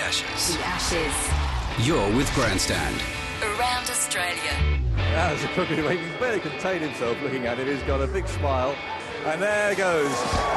Ashes. The Ashes. You're with Grandstand. Around Australia. As a cookie, he can barely contain himself looking at it. He's got a big smile. And there goes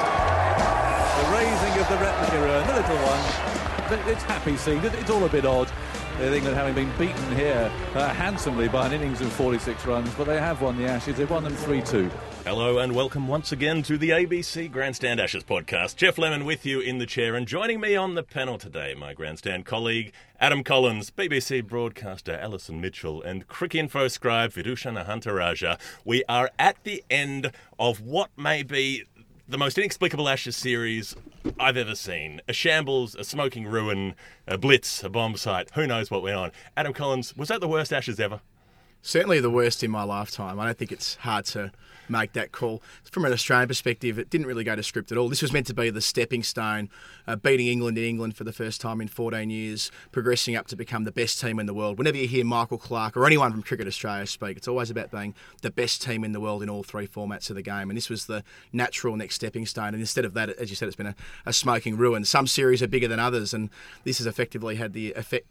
the raising of the replica urn, the little one. It's happy scenes. It's all a bit odd. England having been beaten here handsomely by an innings of 46 runs, but they have won the Ashes. They've won them 3-2. Hello and welcome once again to the ABC Grandstand Ashes podcast. Jeff Lemon with you in the chair, and joining me on the panel today, my Grandstand colleague Adam Collins, BBC broadcaster Alison Mitchell, and Cricinfo scribe Vidushan Ahantaraja. We are at the end of what may be the most inexplicable Ashes series I've ever seen. A shambles, a smoking ruin, a blitz, a bomb site. Who knows what went on? Adam Collins, was that the worst Ashes ever? Certainly the worst in my lifetime. I don't think it's hard to make that call. From an Australian perspective, it didn't really go to script at all. This was meant to be the stepping stone, beating England in England for the first time in 14 years, progressing up to become the best team in the world. Whenever you hear Michael Clarke or anyone from Cricket Australia speak, it's always about being the best team in the world in all three formats of the game. And this was the natural next stepping stone. And instead of that, as you said, it's been a smoking ruin. Some series are bigger than others, and this has effectively had the effect.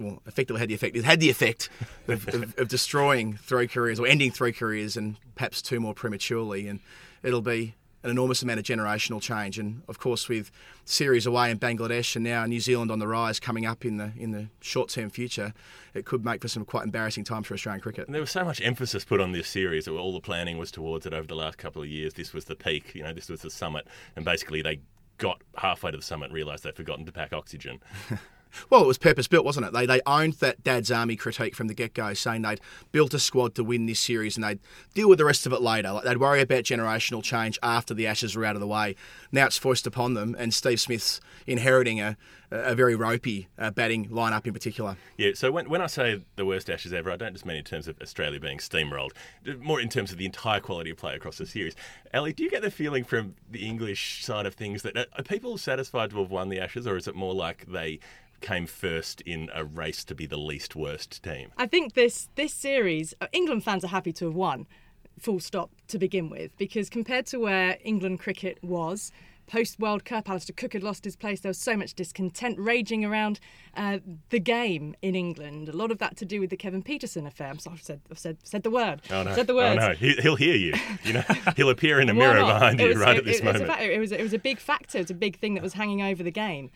It had the effect of destroying three careers, or ending three careers, and perhaps two more prematurely. And it'll be an enormous amount of generational change. And of course, with series away in Bangladesh and now New Zealand on the rise coming up in the short-term future, it could make for some quite embarrassing times for Australian cricket. And there was so much emphasis put on this series. All the planning was towards it over the last couple of years. This was the peak, this was the summit. And basically they got halfway to the summit and realised they'd forgotten to pack oxygen. Well, it was purpose-built, wasn't it? They owned that Dad's Army critique from the get-go, saying they'd built a squad to win this series and they'd deal with the rest of it later. Like, they'd worry about generational change after the Ashes were out of the way. Now it's foisted upon them, and Steve Smith's inheriting a very ropey batting lineup in particular. Yeah, so when I say the worst Ashes ever, I don't just mean in terms of Australia being steamrolled, more in terms of the entire quality of play across the series. Ali, do you get the feeling from the English side of things that are people satisfied to have won the Ashes, or is it more like they came first in a race to be the least worst team? I think this series, England fans are happy to have won, full stop, to begin with, because compared to where England cricket was post-World Cup, Alistair Cook had lost his place. There was so much discontent raging around the game in England. A lot of that to do with the Kevin Pietersen affair. I'm sorry, I've said the word. Oh no! Said the word. Oh no! He'll hear you. He'll appear in a mirror behind you at this moment. It was a big factor. It was a big thing that was hanging over the game.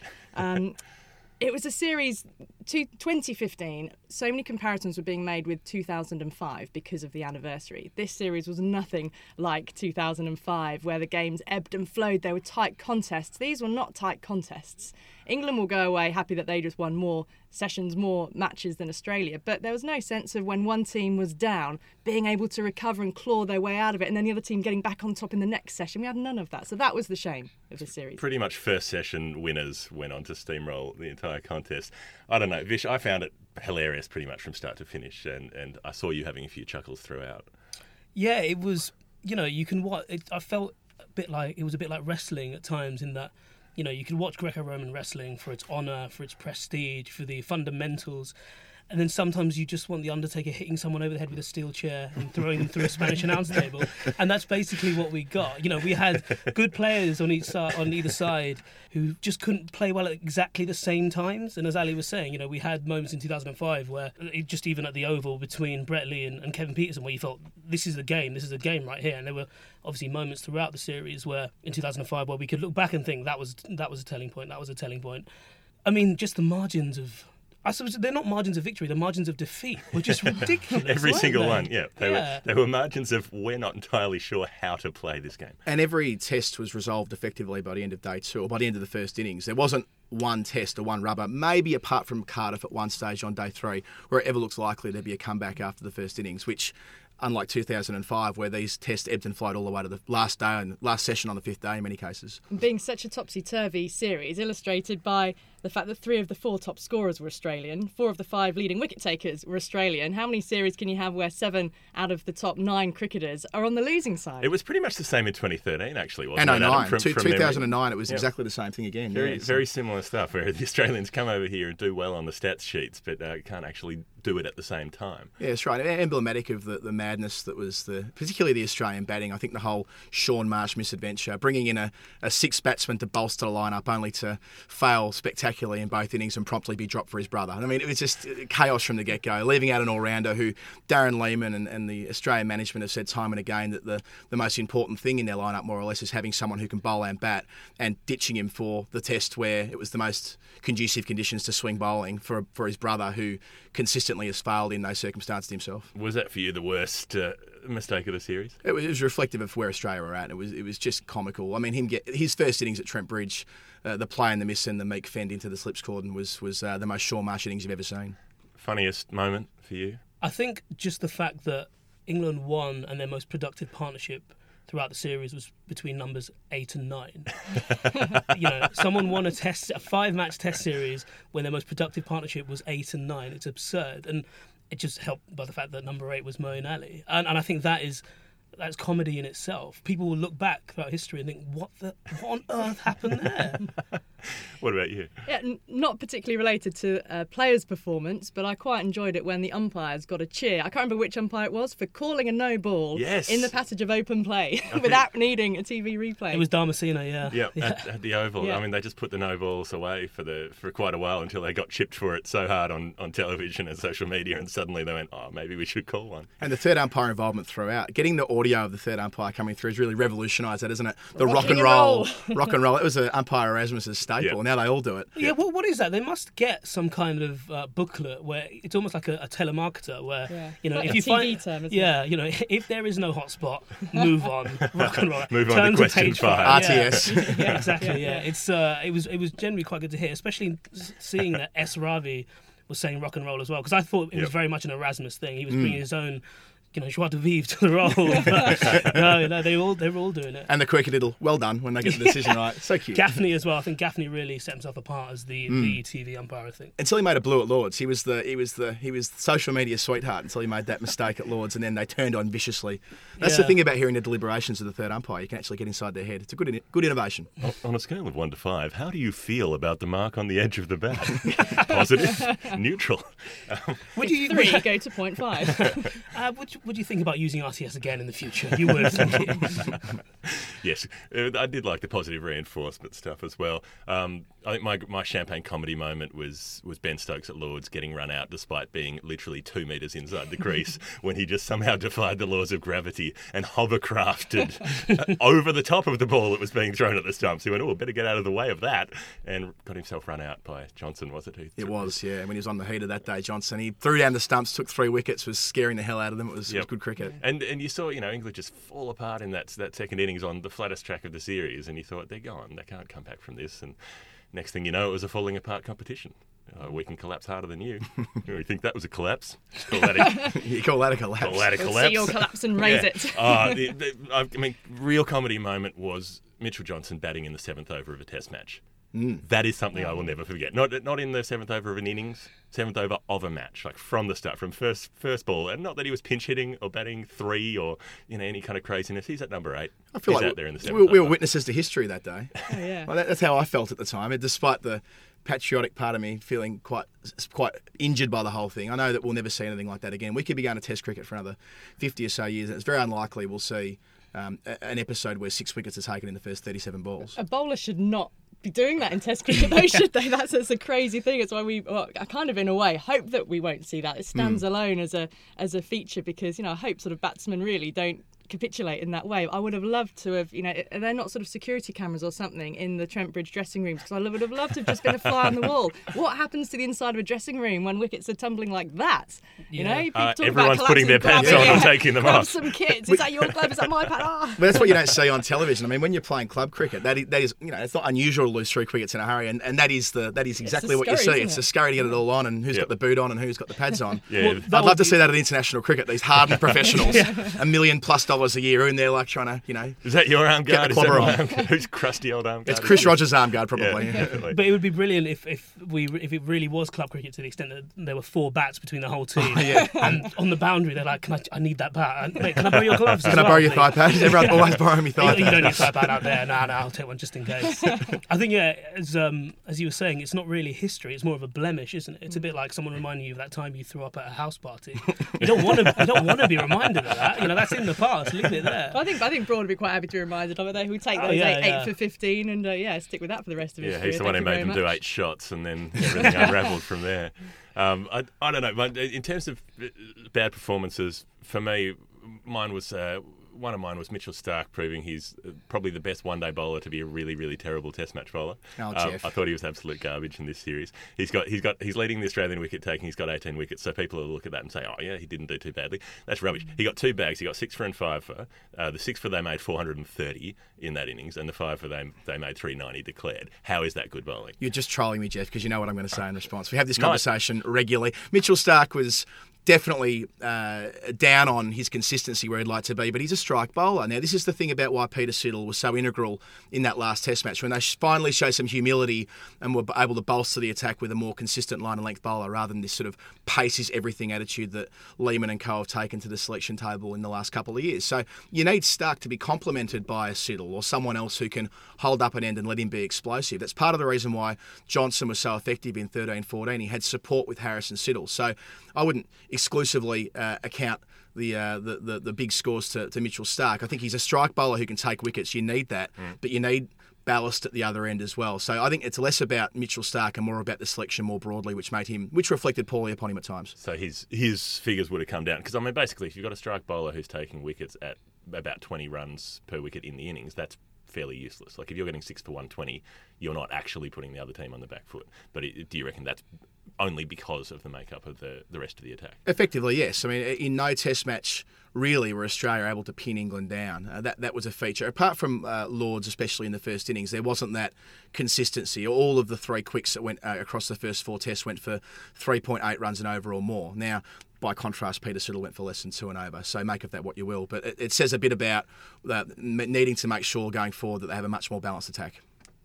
It was a series, 2015, so many comparisons were being made with 2005 because of the anniversary. This series was nothing like 2005, where the games ebbed and flowed. There were tight contests. These were not tight contests. England will go away happy that they just won more sessions, more matches than Australia, but there was no sense of when one team was down, being able to recover and claw their way out of it, and then the other team getting back on top in the next session. We had none of that, so that was the shame of the series. Pretty much first session winners went on to steamroll the entire contest. I don't know, Vish, I found it hilarious pretty much from start to finish, and I saw you having a few chuckles throughout. Yeah, it was, you can watch, I felt it was a bit like wrestling at times, in that you can watch Greco-Roman wrestling for its honour, for its prestige, for the fundamentals. And then sometimes you just want The Undertaker hitting someone over the head with a steel chair and throwing them through a Spanish announce table. And that's basically what we got. We had good players on either side who just couldn't play well at exactly the same times. And as Ali was saying, we had moments in 2005 where, just even at the Oval between Brett Lee and Kevin Pietersen, where you felt, this is the game right here. And there were obviously moments throughout the series where, in 2005, where we could look back and think that was a telling point. I mean, just the margins of... I suppose they're not margins of victory, they're margins of defeat, which is ridiculous. Every single one, yeah. They were margins of, we're not entirely sure how to play this game. And every test was resolved effectively by the end of day two, or by the end of the first innings. There wasn't one test or one rubber, maybe apart from Cardiff at one stage on day three, where it ever looks likely there'd be a comeback after the first innings, which, unlike 2005, where these tests ebbed and flowed all the way to the last day and last session on the fifth day in many cases. Being such a topsy-turvy series, illustrated by the fact that 3 of the 4 top scorers were Australian, 4 of the 5 leading wicket-takers were Australian. How many series can you have where 7 out of the top 9 cricketers are on the losing side? It was pretty much the same in 2013, actually, wasn't it? And 09. 2009, memory. It was exactly the same thing again. Very similar stuff, where the Australians come over here and do well on the stats sheets, but can't actually do it at the same time. Yeah, that's right. Emblematic of the madness that was particularly the Australian batting. I think the whole Shaun Marsh misadventure, bringing in a sixth batsman to bolster the lineup only to fail spectacularly in both innings and promptly be dropped for his brother. I mean, it was just chaos from the get-go, leaving out an all-rounder who Darren Lehmann and the Australian management have said time and again that the most important thing in their lineup, more or less, is having someone who can bowl and bat, and ditching him for the test where it was the most conducive conditions to swing bowling for his brother, who consistently has failed in those circumstances himself. Was that for you the worst mistake of the series? It was reflective of where Australia were at. It was just comical. I mean, his first innings at Trent Bridge, the play and the miss and the meek fend into the slips cordon was the most Shaun Marsh innings you've ever seen. Funniest moment for you? I think just the fact that England won and their most productive partnership throughout the series was between numbers 8 and 9. Someone won a 5-match test series when their most productive partnership was 8 and 9. It's absurd, and it just helped by the fact that number 8 was Moeen Ali, and I think that's comedy in itself. People will look back throughout history and think, what on earth happened there? What about you? Yeah, not particularly related to players' performance, but I quite enjoyed it when the umpires got a cheer. I can't remember which umpire it was for calling a no ball in the passage of open play without needing a TV replay. It was Damasceno, yeah. At the Oval. Yeah. I mean, they just put the no balls away for quite a while until they got chipped for it so hard on television and social media, and suddenly they went, maybe we should call one. And the third umpire involvement throughout, getting the audio of the third umpire coming through has really revolutionised that, isn't it? The rock and roll. It was an umpire Erasmus's staple. Yep. Now they all do it. Yeah, well, what is that? They must get some kind of booklet where it's almost like a telemarketer where, like if a you TV find... term, isn't it? If there is no hotspot, move on. Rock and roll. Move on Turn to question page 5. RTS. Yeah, exactly, yeah. It was generally quite good to hear, especially seeing that S. Ravi was saying rock and roll as well, because I thought it was very much an Erasmus thing. He was bringing his own... joie de vivre to the role. No, they were all doing it. And the quirky little well done when they get the decision right. So cute. Gaffney as well. I think Gaffney really set himself apart as the TV umpire, I think. Until he made a blue at Lords. He was social media sweetheart until he made that mistake at Lords, and then they turned on viciously. That's the thing about hearing the deliberations of the third umpire. You can actually get inside their head. It's a good innovation. On a scale of 1 to 5, how do you feel about the mark on the edge of the bat? Positive? Neutral? Would you 3 go to 0.5? Would you think about using RTS again in the future? You would, thank you. Yes, I did like the positive reinforcement stuff as well. I think my champagne comedy moment was Ben Stokes at Lords getting run out despite being literally 2 metres inside the crease when he just somehow defied the laws of gravity and hovercrafted over the top of the ball that was being thrown at the stumps. He went, better get out of the way of that, and got himself run out by Johnson, was it? It was, yeah. When he was on the heater that day, Johnson, he threw down the stumps, took 3 wickets, was scaring the hell out of them. It was good cricket. And you saw, England just fall apart in that second innings on the flattest track of the series, and you thought, they're gone. They can't come back from this. And next thing you know, it was a falling apart competition. We can collapse harder than you. You think that was a collapse? You call that a collapse? Call that a collapse. We'll see your collapse and raise it. I mean, real comedy moment was Mitchell Johnson batting in the 7th over of a test match. That is something I will never forget. Not in the 7th over of an innings, 7th over of a match, like from the start, from first ball. And not that he was pinch hitting or batting 3 or any kind of craziness. He's at number 8. I feel He's like out there in the 7th we were over. witnesses to history that day. Oh, yeah. Well, that's how I felt at the time. Despite the patriotic part of me feeling quite injured by the whole thing. I know that we'll never see anything like that again. We could be going to Test cricket for another 50 or so years, and it's very unlikely we'll see an episode where 6 wickets are taken in the first 37 balls. A bowler should not be doing that in Test cricket, though, should they? That's a crazy thing. It's why I kind of, in a way, hope that we won't see that. It stands alone as a feature because, I hope sort of batsmen really don't capitulate in that way. I would have loved to have, are there not sort of security cameras or something in the Trent Bridge dressing rooms? Because I would have loved to have just been a fly on the wall. What happens to the inside of a dressing room when wickets are tumbling like that? Everyone's putting their pants on and taking them off. Some kids. Is that your glove? Is that my pad? But that's what you don't see on television. I mean, when you're playing club cricket, that is it's not unusual to lose 3 wickets in a hurry, and that is exactly what you see. It's the scurry to get it all on, and who's got the boot on and who's got the pads on. Yeah. I'd love to see that at international cricket. These hardened professionals, $1 million+ $1,000 a year in there, like trying to, Is that your arm guard? the clobber on. Who's crusty old arm guard? It's Chris Rogers' arm guard, probably. Yeah, definitely. But it would be brilliant if it really was club cricket to the extent that there were 4 bats between the whole team. And on the boundary, they're like, I need that bat. Mate, can I borrow your gloves? Can I borrow your thigh pad? Everyone always borrow me thigh You pad. don't need a thigh pad out there. No, I'll take one just in case. I think, as you were saying, it's not really history. It's more of a blemish, isn't it? It's a bit like someone reminding you of that time you threw up at a house party. You don't want to be reminded of that. That's in the past. Leave it there. I think Braun would be quite happy to be reminded of it. Though, we'll take those 8 for 15 and stick with that for the rest of his career. He's the one who made them do 8 shots and then everything unravelled from there. I don't know, but in terms of bad performances, for me, one of mine was Mitchell Starc proving he's probably the best one-day bowler to be a really, really terrible Test match bowler. Jeff. I thought he was absolute garbage in this series. He's leading the Australian wicket taking. He's got 18 wickets, so people will look at that and say, "Oh yeah, he didn't do too badly." That's rubbish. He got 2 bags. He got 6 for and 5 for. The 6 for they made 430 in that innings, and the 5 for they made 390 declared. How is that good bowling? You're just trolling me, Jeff, because you know what I'm going to say in response. We have this conversation regularly. Mitchell Starc was definitely down on his consistency where he'd like to be, but he's a strike bowler. Now, this is the thing about why Peter Siddle was so integral in that last Test match, when they finally showed some humility and were able to bolster the attack with a more consistent line and length bowler rather than this sort of pace is everything attitude that Lehmann and co have taken to the selection table in the last couple of years. So you need Starc to be complemented by a Siddle or someone else who can hold up an end and let him be explosive. That's part of the reason why Johnson was so effective in 13-14. He had support with Harris and Siddle. So I wouldn't exclusively account the big scores to Mitchell Starc. I think he's a strike bowler who can take wickets. You need that, but you need ballast at the other end as well. So I think it's less about Mitchell Starc and more about the selection more broadly, which reflected poorly upon him at times. So his figures would have come down because basically, if you've got a strike bowler who's taking wickets at about 20 runs per wicket in the innings, that's fairly useless. Like if you're getting 6 for 120, you're not actually putting the other team on the back foot. But do you reckon that's only because of the makeup of the rest of the attack? Effectively, yes. I mean, in no Test match really were Australia able to pin England down. That was a feature. Apart from Lords, especially in the first innings, there wasn't that consistency. All of the 3 quicks that went across the first 4 Tests went for 3.8 runs and over or more. Now, by contrast, Peter Siddle went for less than 2 and over. So make of that what you will. But it says a bit about needing to make sure going forward that they have a much more balanced attack.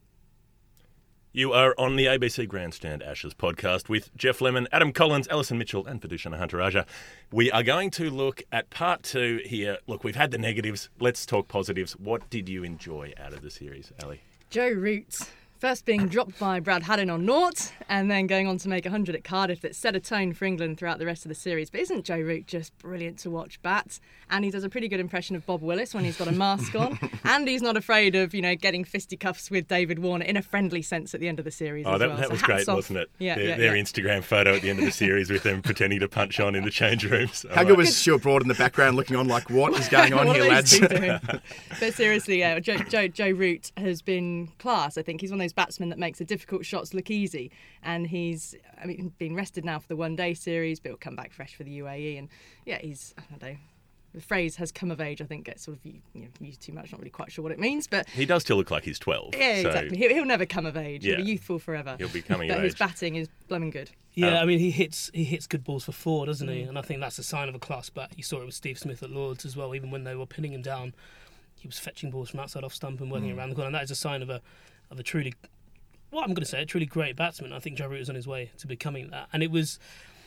You are on the ABC Grandstand Ashes podcast with Geoff Lemon, Adam Collins, Alison Mitchell and Vidushana Huntaraja. We are going to look at part 2 here. Look, we've had the negatives. Let's talk positives. What did you enjoy out of the series, Ali? Joe Root. First being dropped by Brad Haddin on naught, and then going on to make 100 at Cardiff that set a tone for England throughout the rest of the series. But isn't Joe Root just brilliant to watch bat? And he does a pretty good impression of Bob Willis when he's got a mask on. And he's not afraid of, getting fisticuffs with David Warner in a friendly sense at the end of the series as well. That was great, wasn't it? Their Instagram photo at the end of the series with them pretending to punch on in the change rooms. How good was Stuart Broad in the background looking on like, what is going on here, lads? But seriously, Joe Root has been class. I think he's one of those batsmen that makes the difficult shots look easy. And he's been rested now for the one-day series, but he'll come back fresh for the UAE. And he's, I don't know, the phrase has come of age, I think, gets sort of used too much. Not really quite sure what it means, but he does still look like he's 12. Yeah, exactly. He'll never come of age. Yeah. He'll be youthful forever. He'll be coming but of age. His batting is blooming good. Yeah, he hits good balls for 4, doesn't he? And I think that's a sign of a class bat. You saw it with Steve Smith at Lords as well. Even when they were pinning him down, he was fetching balls from outside off stump and working around the corner. And that is a sign of a truly, I'm going to say, a truly great batsman. I think Joe Root was on his way to becoming that. And it was,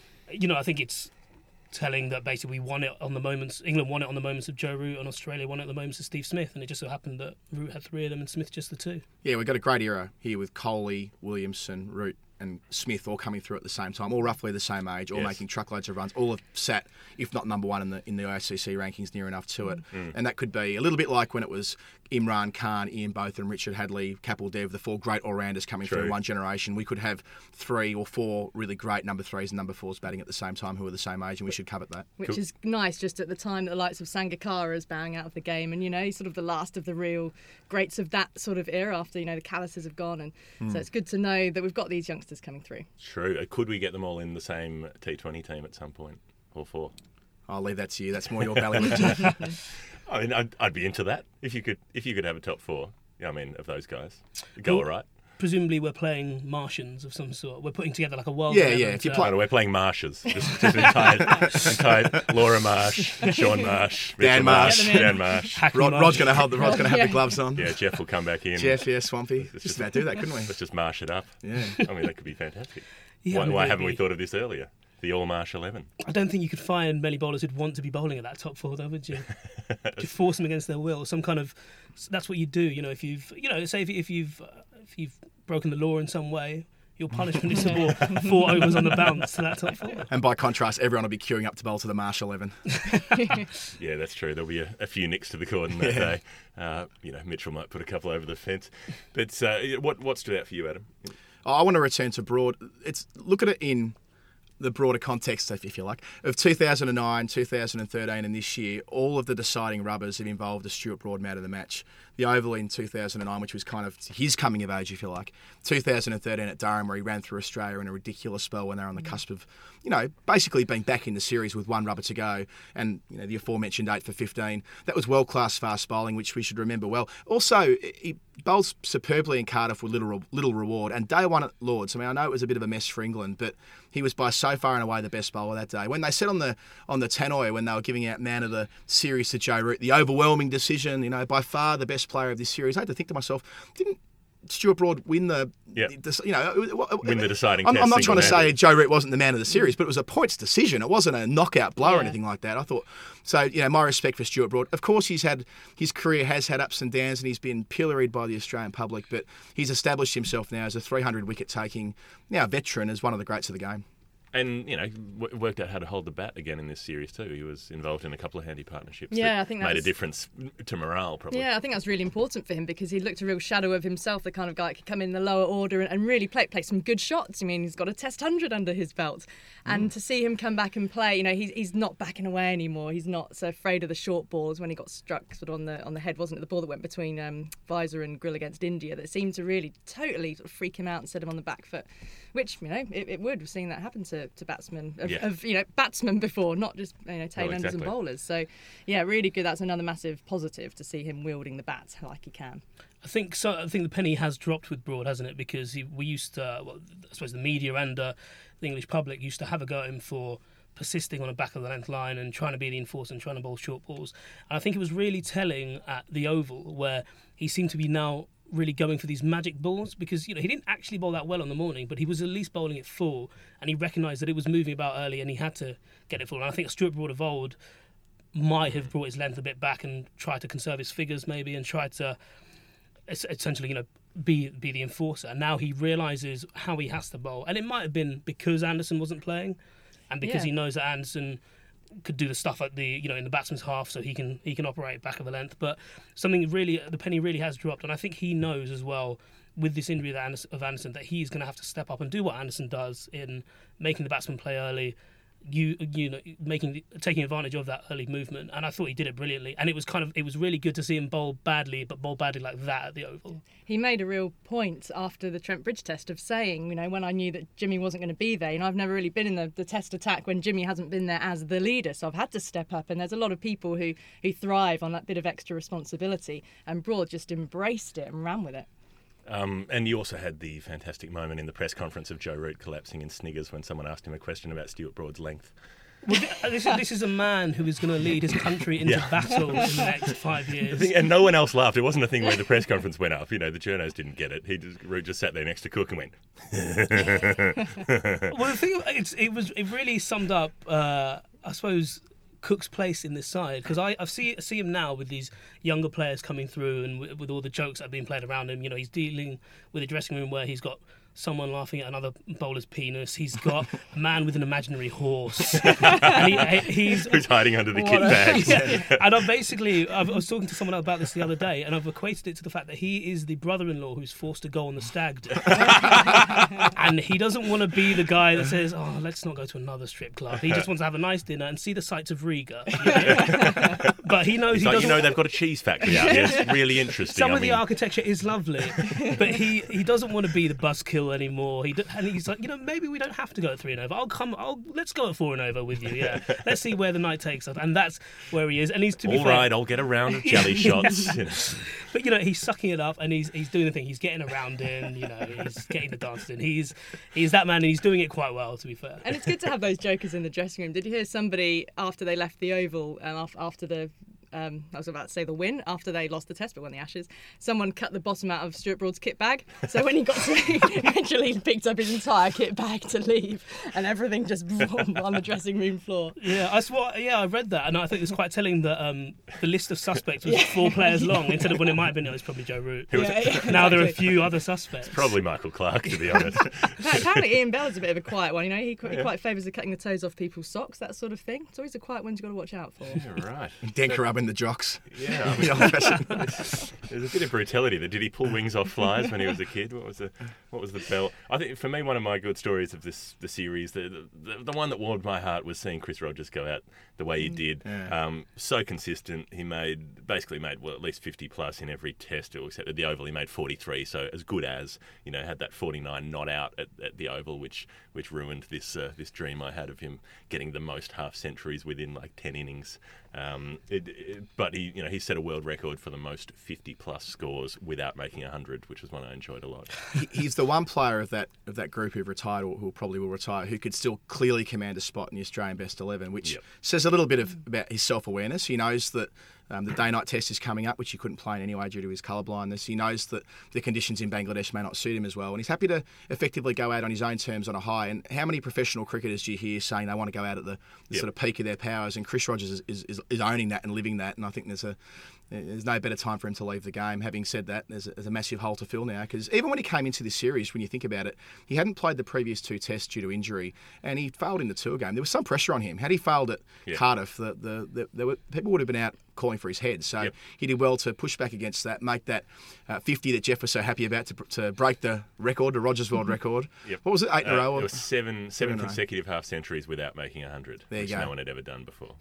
I think it's telling that basically we won it on the moments. England won it on the moments of Joe Root, and Australia won it on the moments of Steve Smith. And it just so happened that Root had 3 of them and Smith just the 2. Yeah, we've got a great era here with Coley, Williamson, Root and Smith all coming through at the same time, all roughly the same age, all making truckloads of runs, all have sat, if not number 1 in the ICC rankings, near enough to it. And that could be a little bit like when it was Imran Khan, Ian Botham, Richard Hadley, Kapil Dev, the 4 great all-rounders coming through one generation. We could have 3 or 4 really great number 3s and number 4s batting at the same time who are the same age, and we should covet that. Which is nice just at the time that the likes of Sangakkara is bowing out of the game, and he's sort of the last of the real greats of that sort of era after the Callises have gone, and so it's good to know that we've got these youngsters coming through. True. Could we get them all in the same T20 team at some point, or 4? I'll leave that to you. That's more your bailiwick. I'd be into that if you could have a top 4. Of those guys. All right. presumably we're playing Martians of some sort. We're putting together like a world. Yeah. If you play, We're playing Marshes. Just entire Laura Marsh, Sean Marsh, Dan Mitchell Marsh. Dan Marsh. Hackney Rod's going to Marsh. have the gloves on. Yeah, Jeff will come back in. Jeff, Swampy. Let's Just about do that, couldn't we? Let's just marsh it up. Yeah. I mean, that could be fantastic. Yeah, I mean, Why it'd haven't we be- thought of this earlier? The All Marsh 11. I don't think you could find many bowlers who'd want to be bowling at that top 4, though, would you? To force them against their will, some kind of. That's what you do, if you've, say if you've broken the law in some way, your punishment is to bowl 4 overs on the bounce to that top 4. And by contrast, everyone will be queuing up to bowl to the Marsh 11. Yeah, that's true. There'll be a few nicks to the cordon that day. Mitchell might put a couple over the fence. But what stood out for you, Adam? I want to return to Broad. Look at it in the broader context, if you like, of 2009, 2013 and this year. All of the deciding rubbers have involved a Stuart Broad man of the match. The Oval in 2009, which was kind of his coming of age, if you like. 2013 at Durham, where he ran through Australia in a ridiculous spell when they were on the cusp of, basically being back in the series with 1 rubber to go. And, the aforementioned 8 for 15. That was world-class fast bowling, which we should remember well. Also, he bowls superbly in Cardiff with little reward. And day 1 at Lords, I know it was a bit of a mess for England, but he was by so far and away the best bowler that day. When they said on the tannoy, when they were giving out man of the series to Joe Root, the overwhelming decision, by far the best player of this series, I had to think to myself, didn't Stuart Broad win the deciding I'm test? not trying to say single-handed? Joe Root wasn't the man of the series, but it was a points decision. It wasn't a knockout blow or Yeah. anything like that. I thought so. My respect for Stuart Broad. Of course, his career has had ups and downs, and he's been pilloried by the Australian public. But he's established himself now as a 300 wicket taking veteran, as one of the greats of the game. And, worked out how to hold the bat again in this series too. He was involved in a couple of handy partnerships Yeah, that I think made a that's- difference to morale, probably. Yeah, I think that's really important for him because he looked a real shadow of himself, the kind of guy that could come in the lower order and really play some good shots. He's got a Test 100 under his belt. And to see him come back and play, he's not backing away anymore. He's not so afraid of the short balls when he got struck sort of on the head, wasn't it? The ball that went between visor and grill against India that seemed to really totally sort of freak him out and set him on the back foot, which, it would. We've seen that happen to batsmen of batsmen before, not just tail-enders exactly. and bowlers. So, yeah, really good. That's another massive positive to see him wielding the bat like he can. I think so. I think the penny has dropped with Broad, hasn't it? Because we used to, I suppose the media and the English public used to have a go at him for persisting on a back of the length line and trying to be the enforcer and trying to bowl short balls. And I think it was really telling at the Oval where he seemed to be now really going for these magic balls because he didn't actually bowl that well on the morning, but he was at least bowling it full, and he recognised that it was moving about early and he had to get it full. And I think Stuart Broad of old might have brought his length a bit back and tried to conserve his figures maybe and tried to essentially be the enforcer. And now he realises how he has to bowl, and it might have been because Anderson wasn't playing and because he knows that Anderson could do the stuff at the in the batsman's half, so he can operate back of the length. But something really, the penny really has dropped, and I think he knows as well with this injury of Anderson that he's going to have to step up and do what Anderson does in making the batsman play early, taking advantage of that early movement. And I thought he did it brilliantly, and it was really good to see him bowl badly like that at the Oval. He made a real point after the Trent Bridge test of saying, when I knew that Jimmy wasn't going to be there, I've never really been in the test attack when Jimmy hasn't been there as the leader, so I've had to step up. And there's a lot of people who thrive on that bit of extra responsibility, and Broad just embraced it and ran with it. And you also had the fantastic moment in the press conference of Joe Root collapsing in sniggers when someone asked him a question about Stuart Broad's length. Well, this is a man who is going to lead his country into battle in the next 5 years. And no one else laughed. It wasn't a thing where the press conference went up. The journos didn't get it. Root just sat there next to Cook and went. Well, the thing it really summed up, I suppose, Cook's place in this side, because I see him now with these younger players coming through and with all the jokes that are being played around him. He's dealing with a dressing room where he's got someone laughing at another bowler's penis. He's got a man with an imaginary horse. And he's Who's hiding under the kit bags. Yeah. And I was talking to someone about this the other day, and I've equated it to the fact that he is the brother-in-law who's forced to go on the stag do. And he doesn't want to be the guy that says, let's not go to another strip club. He just wants to have a nice dinner and see the sights of Riga. But he knows they've got a cheese factory out here. It's really interesting. Some of the architecture is lovely, but he doesn't want to be the buzzkill kill anymore. And he's like, maybe we don't have to go at 3 and over. Let's go at 4 and over with you. Yeah, let's see where the night takes us. And that's where he is. And he's to be All fair, right, I'll get a round of jelly shots. But he's sucking it up and he's doing the thing. He's getting around in. He's getting the dance in. He's that man, and he's doing it quite well, to be fair. And it's good to have those jokers in the dressing room. Did you hear somebody after they left the Oval and after the I was about to say the win, after they lost the Test but won the Ashes, someone cut the bottom out of Stuart Broad's kit bag, so when he got to he actually picked up his entire kit bag to leave and everything just on the dressing room floor. I read that, and I think it's quite telling that the list of suspects was 4 players long instead of when it might have been, it was probably Joe Root. Now there are a few other suspects. Probably Michael Clarke, to be honest. Apparently Ian Bell is a bit of a quiet one. He quite favours the cutting the toes off people's socks, that sort of thing. It's always the quiet ones you've got to watch out for. Yeah, right. Dan Carrubbin the jocks. Yeah, there's a bit of brutality. Did he pull wings off flies when he was a kid? What was the bell? I think for me, one of my good stories of the series, the one that warmed my heart was seeing Chris Rogers go out the way he did. Yeah. So consistent. He basically made at least 50 plus in every test, except at the Oval he made 43. So as good as had that 49 not out at the Oval, which ruined this dream I had of him getting the most half centuries within like 10 innings. But he set a world record for the most 50 plus scores without making 100, which was one I enjoyed a lot. He's the one player of that group who retired or who probably will retire who could still clearly command a spot in the Australian best 11, which says a little bit about his self-awareness. He knows that the day-night test is coming up, which he couldn't play in anyway due to his colourblindness. He knows that the conditions in Bangladesh may not suit him as well, and he's happy to effectively go out on his own terms on a high. And how many professional cricketers do you hear saying they want to go out at the sort of peak of their powers? And Chris Rogers is owning that and living that, and I think there's no better time for him to leave the game. Having said that, there's a massive hole to fill now, because even when he came into this series, when you think about it, he hadn't played the previous 2 tests due to injury, and he failed in the tour game. There was some pressure on him. Had he failed at Cardiff, people would have been out calling for his head. So he did well to push back against that, make that 50 that Jeff was so happy about to break the record, the Rogers world record. Yep. What was it, 8 in a row? It was seven consecutive half centuries without making 100, which no one had ever done before.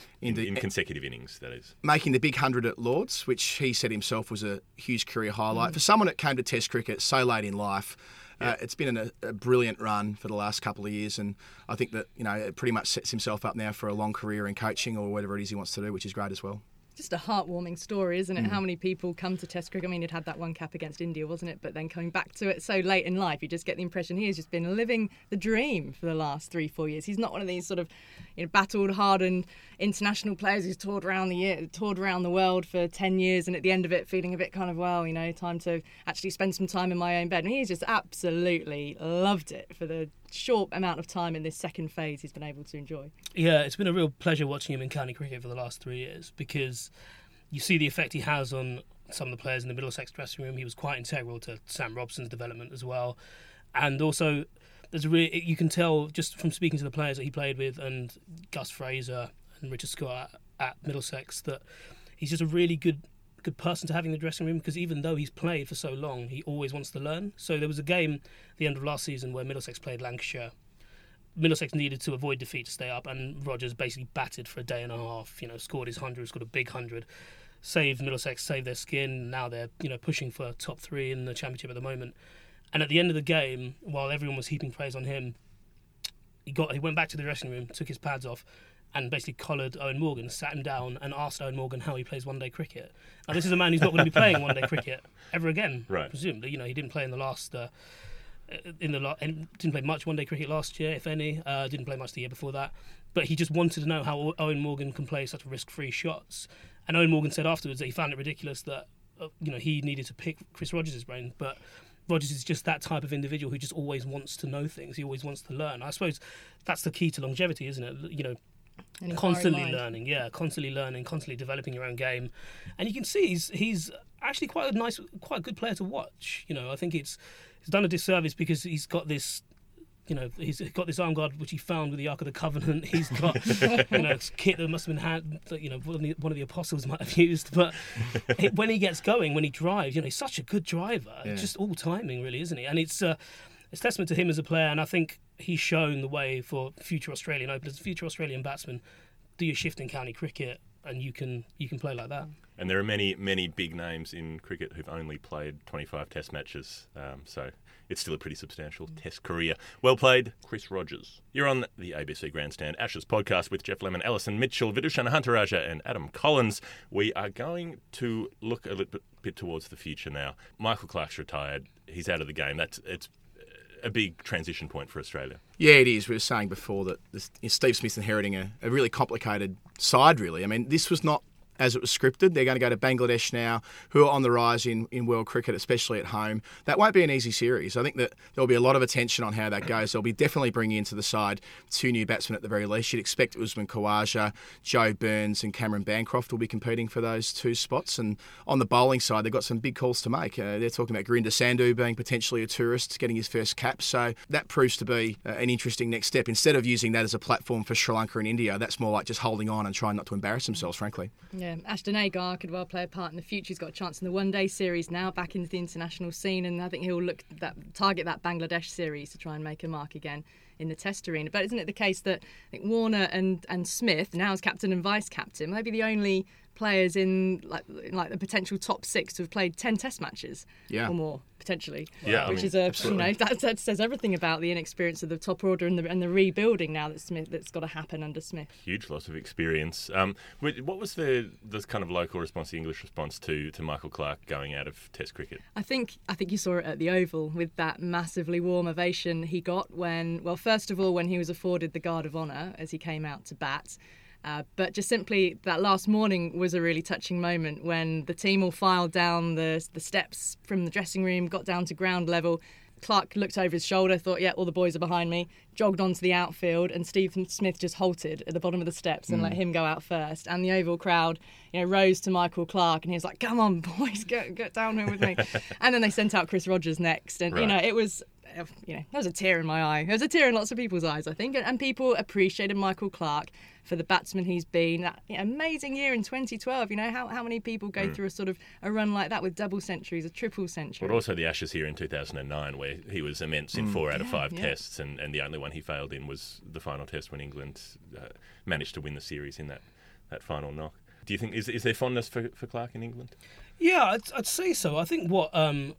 In consecutive innings, that is. Making the big 100 at Lords, which he said himself was a huge career highlight. For someone that came to Test cricket so late in life, it's been a brilliant run for the last couple of years, and I think that it pretty much sets himself up now for a long career in coaching or whatever it is he wants to do, which is great as well. Just a heartwarming story, isn't it? How many people come to Test cricket? I mean, he'd had that one cap against India, wasn't it? But then coming back to it so late in life, you just get the impression he has just been living the dream for the last 3-4 years. He's not one of these sort of battled, hardened international players who's toured around the world for 10 years and at the end of it feeling a bit kind of, time to actually spend some time in my own bed. And he's just absolutely loved it for the short amount of time in this second phase he's been able to enjoy. Yeah, it's been a real pleasure watching him in county cricket for the last 3 years, because you see the effect he has on some of the players in the Middlesex dressing room. He was quite integral to Sam Robson's development as well, and also you can tell just from speaking to the players that he played with and Gus Fraser and Richard Scott at Middlesex that he's just a really good person to have in the dressing room, because even though he's played for so long, he always wants to learn. So there was a game at the end of last season where Middlesex played Lancashire. Middlesex needed to avoid defeat to stay up, and Rogers basically batted for a day and a half, scored his 100, scored a big 100, saved Middlesex, saved their skin. Now they're pushing for top 3 in the championship at the moment. And at the end of the game, while everyone was heaping praise on him, he went back to the dressing room, took his pads off, and basically collared Owen Morgan, sat him down and asked Owen Morgan how he plays one-day cricket. Now, this is a man who's not going to be playing one-day cricket ever again, right? Presumably. He didn't play in the last... didn't play much one-day cricket last year, if any. Didn't play much the year before that. But he just wanted to know how Owen Morgan can play such risk-free shots. And Owen Morgan said afterwards that he found it ridiculous that he needed to pick Chris Rogers' brain, but Rogers is just that type of individual who just always wants to know things. He always wants to learn. I suppose that's the key to longevity, isn't it? Constantly learning, constantly developing your own game, and you can see he's actually quite a good player to watch. I think he's done a disservice because he's got this. He's got this arm guard which he found with the Ark of the Covenant. He's got kit that must have been had that one of the apostles might have used. But when he gets going, when he drives, he's such a good driver. Yeah. Just all timing, really, isn't he? And it's testament to him as a player, and I think he's shown the way for future Australian openers, future Australian batsmen. Do your shift in county cricket, and you can play like that. And there are many, many big names in cricket who've only played 25 Test matches. So it's still a pretty substantial Test career. Well played, Chris Rogers. You're on the ABC Grandstand Ashes podcast with Geoff Lemon, Alison Mitchell, Vidushan Huntaraja and Adam Collins. We are going to look a little bit towards the future now. Michael Clarke's retired. He's out of the game. It's a big transition point for Australia. Yeah, it is. We were saying before that Steve Smith's inheriting a really complicated side, really. I mean, this was not as it was scripted. They're going to go to Bangladesh now, who are on the rise in world cricket, especially at home. That won't be an easy series. I think that there'll be a lot of attention on how that goes. They'll be definitely bringing into the side 2 new batsmen at the very least. You'd expect Usman Khawaja, Joe Burns and Cameron Bancroft will be competing for those 2 spots. And on the bowling side, they've got some big calls to make. They're talking about Gurinder Sandhu being potentially a tourist, getting his first cap. So that proves to be an interesting next step. Instead of using that as a platform for Sri Lanka and India, that's more like just holding on and trying not to embarrass themselves, frankly. Yeah, Ashton Agar could well play a part in the future. He's got a chance in the one-day series now, back into the international scene, and I think he'll target that Bangladesh series to try and make a mark again in the Test arena. But isn't it the case that I think Warner and Smith, now as captain and vice-captain, may be the only players in like the potential top 6 to have played 10 Test matches or more potentially? Yeah, which is absolutely. that says everything about the inexperience of the top order and the rebuilding now that's got to happen under Smith. Huge loss of experience. What was the kind of local response, the English response to Michael Clarke going out of Test cricket? I think you saw it at the Oval with that massively warm ovation he got when first of all when he was afforded the Guard of Honour as he came out to bat. But just simply that last morning was a really touching moment when the team all filed down the steps from the dressing room, got down to ground level. Clarke looked over his shoulder, thought, yeah, all the boys are behind me, jogged onto the outfield, and Steve Smith just halted at the bottom of the steps and let him go out first. And the Oval crowd, rose to Michael Clarke, and he was like, come on, boys, get down here with me. And then they sent out Chris Rogers next. And, right. It was... there was a tear in my eye. There was a tear in lots of people's eyes, I think. And people appreciated Michael Clarke for the batsman he's been. That amazing year in 2012. How many people go through a run like that with double centuries, a triple century? But also the Ashes here in 2009, where he was immense in 4 out of 5 tests, and the only one he failed in was the final test when England managed to win the series in that final knock. Do you think is there fondness for Clarke in England? Yeah, I'd say so. I think what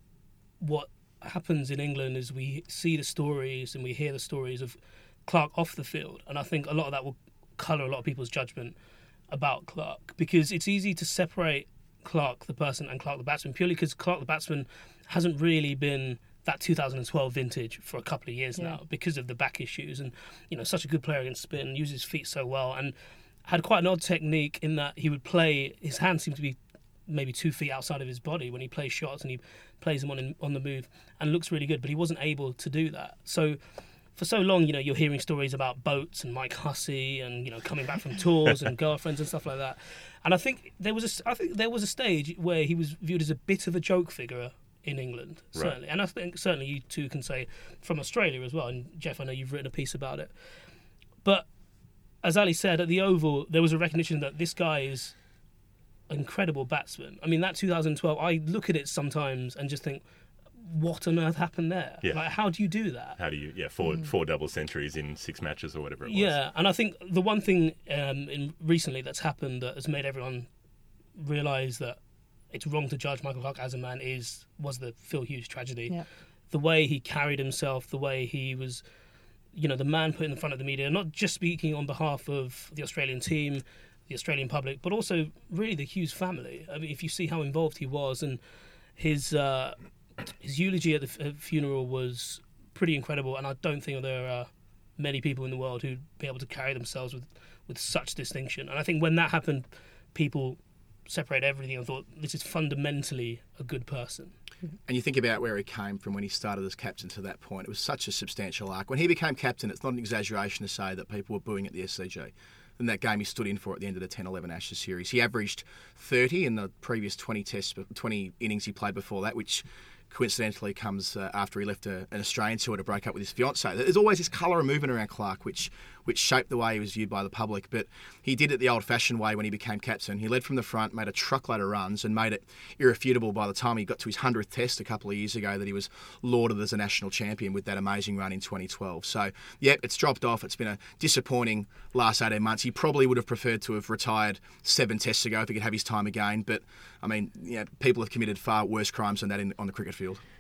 happens in England is we see the stories and we hear the stories of Clarke off the field, and I think a lot of that will colour a lot of people's judgment about Clarke, because it's easy to separate Clarke the person and Clarke the batsman purely because Clarke the batsman hasn't really been that 2012 vintage for a couple of years now because of the back issues, and such a good player against spin, uses his feet so well, and had quite an odd technique in that he would play, his hands seem to be maybe 2 feet outside of his body when he plays shots, and he plays them on the move and looks really good, but he wasn't able to do that. So for so long, you're hearing stories about boats and Mike Hussey and coming back from tours and girlfriends and stuff like that. And I think there was a stage where he was viewed as a bit of a joke figure in England, certainly. Right. And I think certainly you two can say from Australia as well. And Geoff, I know you've written a piece about it. But as Ali said, at the Oval, there was a recognition that this guy is incredible batsman. I mean, that 2012, I look at it sometimes and just think, what on earth happened there? Yeah. Like, how do you do that? How do you, four double centuries in 6 matches or whatever it was. Yeah, and I think the one thing recently that's happened that has made everyone realise that it's wrong to judge Michael Clarke as a man was the Phil Hughes tragedy. Yeah. The way he carried himself, the way he was, the man put in front of the media, not just speaking on behalf of the Australian team, the Australian public, but also really the Hughes family. I mean, if you see how involved he was, and his eulogy at the funeral was pretty incredible, and I don't think there are many people in the world who'd be able to carry themselves with such distinction. And I think when that happened, people separated everything and thought, this is fundamentally a good person. And you think about where he came from when he started as captain to that point. It was such a substantial arc. When he became captain, it's not an exaggeration to say that people were booing at the SCG. In that game he stood in for at the end of the 10-11 Ashes series. He averaged 30 in the previous 20 innings he played before that, which coincidentally comes after he left an Australian tour to break up with his fiancée. There's always this colour and movement around Clarke, which shaped the way he was viewed by the public. But he did it the old-fashioned way when he became captain. He led from the front, made a truckload of runs, and made it irrefutable by the time he got to his 100th test a couple of years ago that he was lauded as a national champion with that amazing run in 2012. So, yeah, it's dropped off. It's been a disappointing last 18 months. He probably would have preferred to have retired 7 tests ago if he could have his time again. But, I mean, people have committed far worse crimes than that on the cricket field.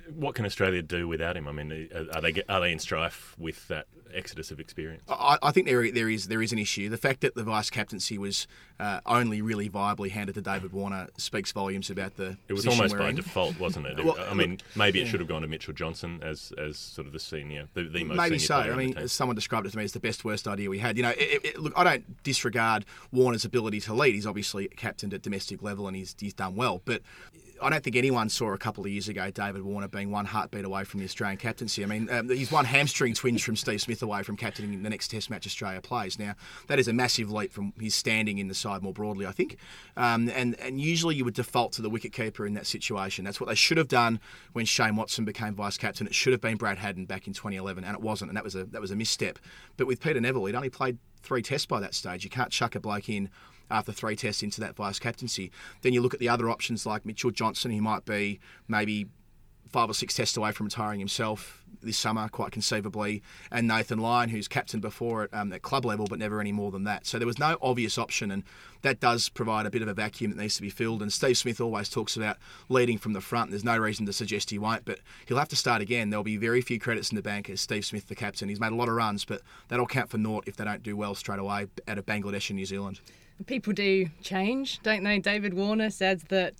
What can Australia do without him? I mean, are they in strife with that exodus of experience? I think there is an issue. The fact that the vice captaincy was only really viably handed to David Warner speaks volumes about the. It was position almost we're by in. default, wasn't it? Well, I mean, maybe it should have gone to Mitchell Johnson as sort of the senior, the most Maybe senior so. player I on the mean, team. someone described it to me as the best worst idea we had. You know, look, I don't disregard Warner's ability to lead. He's obviously captained at domestic level and he's done well, but I don't think anyone saw a couple of years ago David Warner being one heartbeat away from the Australian captaincy. I mean, he's one hamstring twinge from Steve Smith away from captaining the next Test match Australia plays. Now, that is a massive leap from his standing in the side more broadly, I think. And usually you would default to the wicketkeeper in that situation. That's what they should have done when Shane Watson became vice captain. It should have been Brad Haddin back in 2011, and it wasn't, and that was a misstep. But with Peter Neville, he'd only played 3 tests by that stage. You can't chuck a bloke in after 3 tests into that vice captaincy. Then you look at the other options like Mitchell Johnson, who might be maybe 5 or 6 tests away from retiring himself this summer, quite conceivably, and Nathan Lyon, who's captained before at club level, but never any more than that. So there was no obvious option, and that does provide a bit of a vacuum that needs to be filled. And Steve Smith always talks about leading from the front. There's no reason to suggest he won't, but he'll have to start again. There'll be very few credits in the bank as Steve Smith, the captain. He's made a lot of runs, but that'll count for naught if they don't do well straight away out of Bangladesh and New Zealand. People do change, don't they? David Warner said that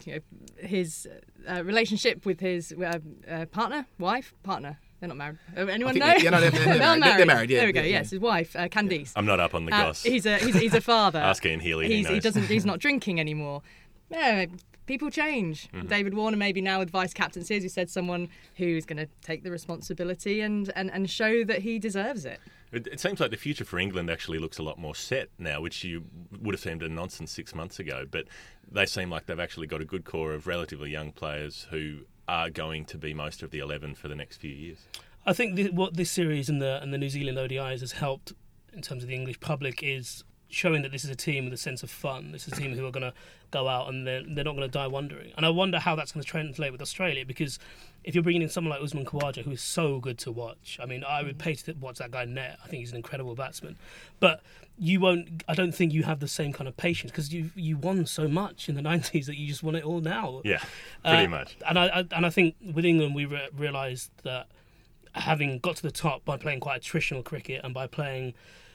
his relationship with his partner. They're not married. Anyone know? They're married. They're married. Yeah. There we go. Yes, his wife, Candice. I'm not up on the goss. He's a father. Ask Ian Healy. He's not drinking anymore. Yeah, people change. Mm-hmm. David Warner maybe now with vice captaincy, as you said, someone who's going to take the responsibility and show that he deserves it. It seems like the future for England actually looks a lot more set now, which you would have seemed a nonsense 6 months ago. But they seem like they've actually got a good core of relatively young players who are going to be most of the 11 for the next few years. I think what this series and the New Zealand ODIs has helped in terms of the English public is showing that this is a team with a sense of fun. This is a team who are going to go out and they're not going to die wondering. And I wonder how that's going to translate with Australia, because if you're bringing in someone like Usman Khawaja, who is so good to watch, I mean, I would pay to watch that guy net. I think he's an incredible batsman. But I don't think you have the same kind of patience, because you won so much in the 90s that you just want it all now. Yeah, pretty much. And I think with England we realised that having got to the top by playing quite attritional cricket and by playing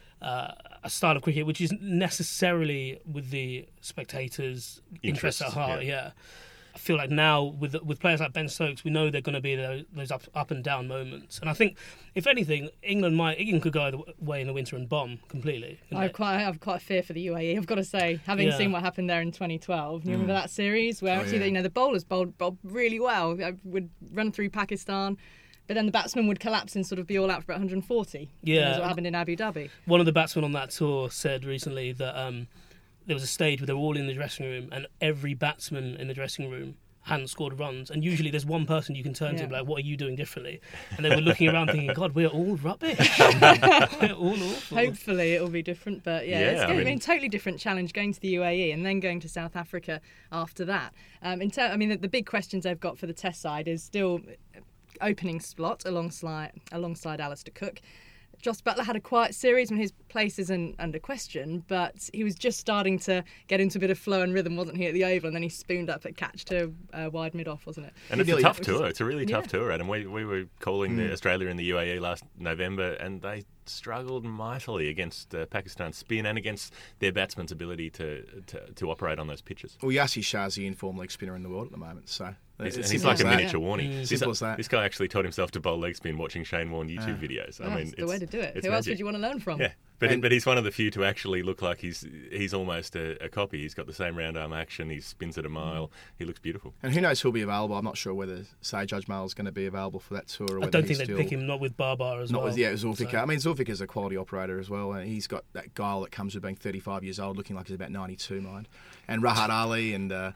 a style of cricket which isn't necessarily with the spectators' interests at heart. Yeah. I feel like now with players like Ben Stokes, we know they're going to be those up and down moments. And I think, if anything, England could go either way in the winter and bomb completely. I have quite a fear for the UAE, I've got to say, having seen what happened there in 2012. You remember that series where the bowlers bowled really well. I would run through Pakistan, but then the batsmen would collapse and sort of be all out for about 140. Yeah. That's what happened in Abu Dhabi. One of the batsmen on that tour said recently that there was a stage where they were all in the dressing room and every batsman in the dressing room hadn't scored runs. And usually there's one person you can turn to and be like, what are you doing differently? And they were looking around thinking, God, we're all rubbish. We're all awful. Hopefully it'll be different. But it's going to be a totally different challenge going to the UAE and then going to South Africa after that. The big questions they've got for the Test side is still opening slot alongside Alistair Cook. Joss Butler had a quiet series when his place isn't under question, but he was just starting to get into a bit of flow and rhythm, wasn't he, at the Oval, and then he spooned up at catch to wide mid-off, wasn't it? And it's a tough tour. It's a really tough tour, Adam. We were calling Australia and the UAE last November, and they struggled mightily against Pakistan's spin and against their batsmen's ability to operate on those pitches. Well, Yasir Shah's the informed leg spinner in the world at the moment, so... He's like a miniature Warnie. Simple as that. This guy actually taught himself to bowl leg spin watching Shane Warne YouTube videos. It's the way to do it. Who else would you want to learn from? Yeah, but he's one of the few to actually look like he's almost a copy. He's got the same round arm action. He spins at a mile. He looks beautiful. And who knows who'll be available? I'm not sure whether Sage Ajmal is going to be available for that tour. Or I don't think they'd pick him, not with Babar as well. Zulfikar. So. I mean, Zulfikar's a quality operator as well. And he's got that guile that comes with being 35 years old, looking like he's about 92, mind. And Rahat Ali and the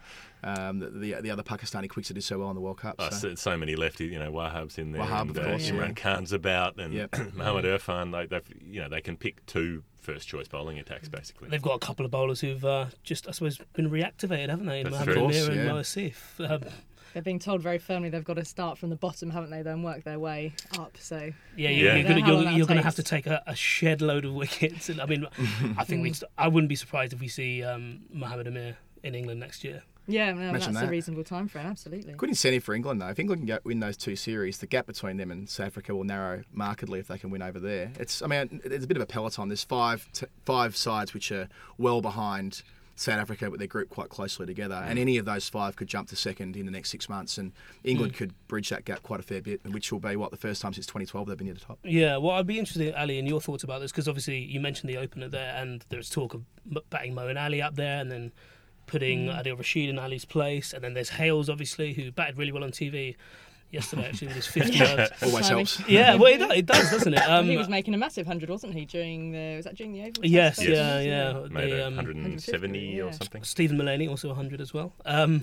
other Pakistani quicks that did so well in the World Cup. So many left. Wahab's in there. Wahab, and of course, Imran Khan's about, and Mohammad Irfan. They can pick 2 first-choice bowling attacks basically. They've got a couple of bowlers who've just, I suppose, been reactivated, haven't they? That's Mohammad true. Amir and Mo Asif. They're being told very firmly they've got to start from the bottom, haven't they, then work their way up. So you're going to have to take a shed load of wickets. And I mean, I wouldn't be surprised if we see Mohammad Amir in England next year. Yeah, no, Imagine that's a that. reasonable time frame, absolutely. Good incentive for England, though. If England can win those two series, the gap between them and South Africa will narrow markedly if they can win over there. It's a bit of a peloton. There's five sides which are well behind South Africa, but they're grouped quite closely together. And any of those five could jump to second in the next 6 months, and England could bridge that gap quite a fair bit, which will be, the first time since 2012 they've been near the top. Yeah, well, I'd be interested, Ali, in your thoughts about this, because obviously you mentioned the opener there, and there's talk of batting Mo and Ali up there, and then putting Adil Rashid in Ali's place, and then there's Hales, obviously, who batted really well on TV yesterday, actually, with his 50 yards. Always Timing. helps. Yeah, well, it does, doesn't it? He was making a massive 100, wasn't he, during the Oval? Yes, Test? yeah. Made The, 170 yeah. or something. Stephen Mullaney, also 100 as well.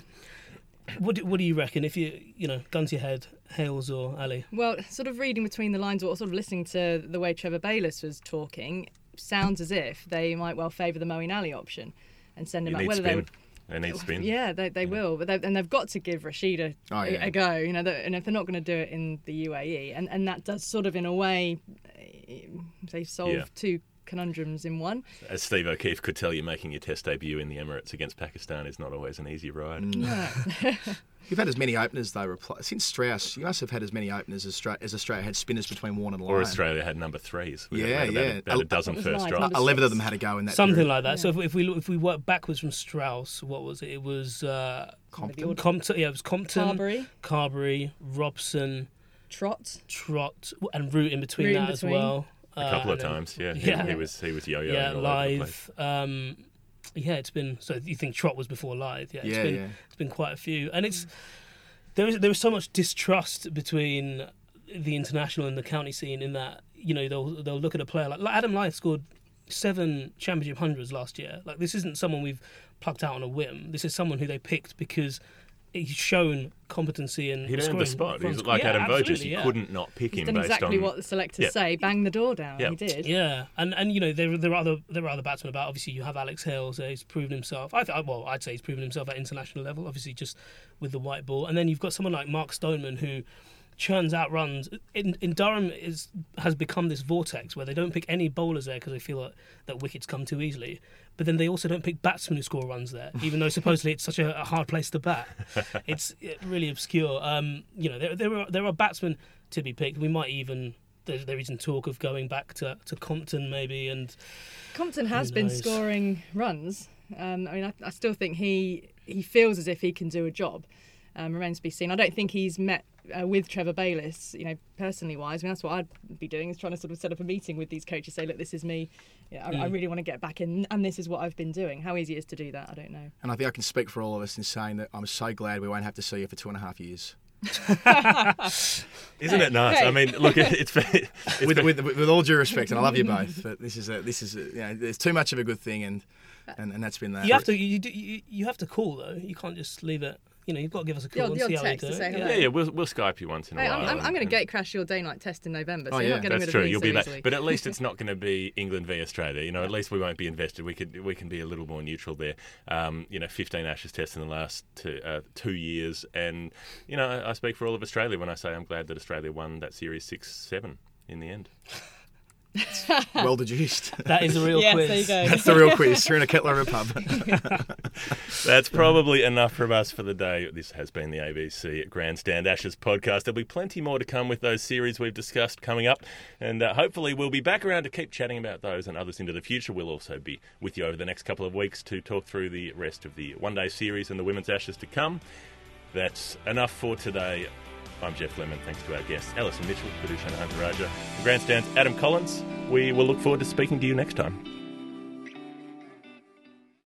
What do you reckon? If you gun to your head, Hales or Ali? Well, sort of reading between the lines or sort of listening to the way Trevor Bayliss was talking, sounds as if they might well favour the Moeen Ali option and send him You out. need Whether spin. They need spin. Yeah, they will, but they've got to give Rashid a go. And if they're not going to do it in the UAE, and that does sort of in a way, they solve two conundrums in one. As Steve O'Keefe could tell you, making your Test debut in the Emirates against Pakistan is not always an easy ride. You've had as many openers, though, since Strauss. You must have had as many openers as Australia had spinners between Warne and Lyon. Or Australia had number threes. We Yeah, had yeah. about a dozen It was first like drives. number 11 of six. them had a go in that Something period. like that. So if we work backwards from Strauss, what was it? It was Compton. Compton. Yeah, it was Compton, Carberry, Robson, Trott. and Root in between Root in that as between. well. A couple of and then- times, yeah. Yeah. He was yo-yoing Yeah, all over the place. Lithe. It's been. So you think Trott was before Lithe? Yeah, it's been quite a few, and it's there is so much distrust between the international and the county scene in that they'll look at a player like Adam Lithe scored 7 championship hundreds last year. Like, this isn't someone we've plucked out on a whim. This is someone who they picked because he's shown competency and He'd earned the spot. He's like Yeah, Adam Voges. absolutely, You yeah. couldn't not pick He's him done based exactly on what the selectors Yeah. say. Bang the door down. Yeah. He did. Yeah, and there are other batsmen about. Obviously, you have Alex Hales. He's proven himself. I'd say he's proven himself at international level. Obviously, just with the white ball. And then you've got someone like Mark Stoneman who churns out runs. In Durham has become this vortex where they don't pick any bowlers there because they feel that wickets come too easily. But then they also don't pick batsmen who score runs there, even though supposedly it's such a hard place to bat. It's really obscure. There are batsmen to be picked. We might even. There is talk of going back to Compton maybe, and Compton has been knows? scoring runs. I still think he feels as if he can do a job. Remains to be seen. I don't think he's met with Trevor Bayliss, personally wise. That's what I'd be doing, is trying to sort of set up a meeting with these coaches, say, look, this is me. I really want to get back in, and this is what I've been doing. How easy it is to do that, I don't know. And I think I can speak for all of us in saying that I'm so glad we won't have to see you for 2.5 years. Isn't it nice? Hey. I mean, look, it's With all due respect, and I love you both, but this is there's too much of a good thing, and that's been that. you have to call though. You can't just leave it. You've got to give us a call and The odd see how we text do to it. say hello. yeah, we'll Skype you once in a Hey, while. I'm going to and- gate crash your day-night test in November, so Oh, you're yeah. not getting That's rid true. of me You'll so be back, easily. but at least it's not going to be England v Australia. At least we won't be invested. We can be a little more neutral there. 15 Ashes tests in the last 2 years, and I speak for all of Australia when I say I'm glad that Australia won that series 6-7 in the end. Well deduced. That is a real Yes, quiz. there you go. That's the real quiz. You're in a Kettler pub. That's probably enough from us for the day. This has been the ABC Grandstand Ashes podcast. There'll be plenty more to come with those series we've discussed coming up, and hopefully we'll be back around to keep chatting about those and others into the future. We'll also be with you over the next couple of weeks to talk through the rest of the one-day series and the women's Ashes to come. That's enough for today. I'm Jeff Lemon. Thanks to our guests, Alison Mitchell, Pradushan Hantaraja, and Grandstand's Adam Collins. We will look forward to speaking to you next time.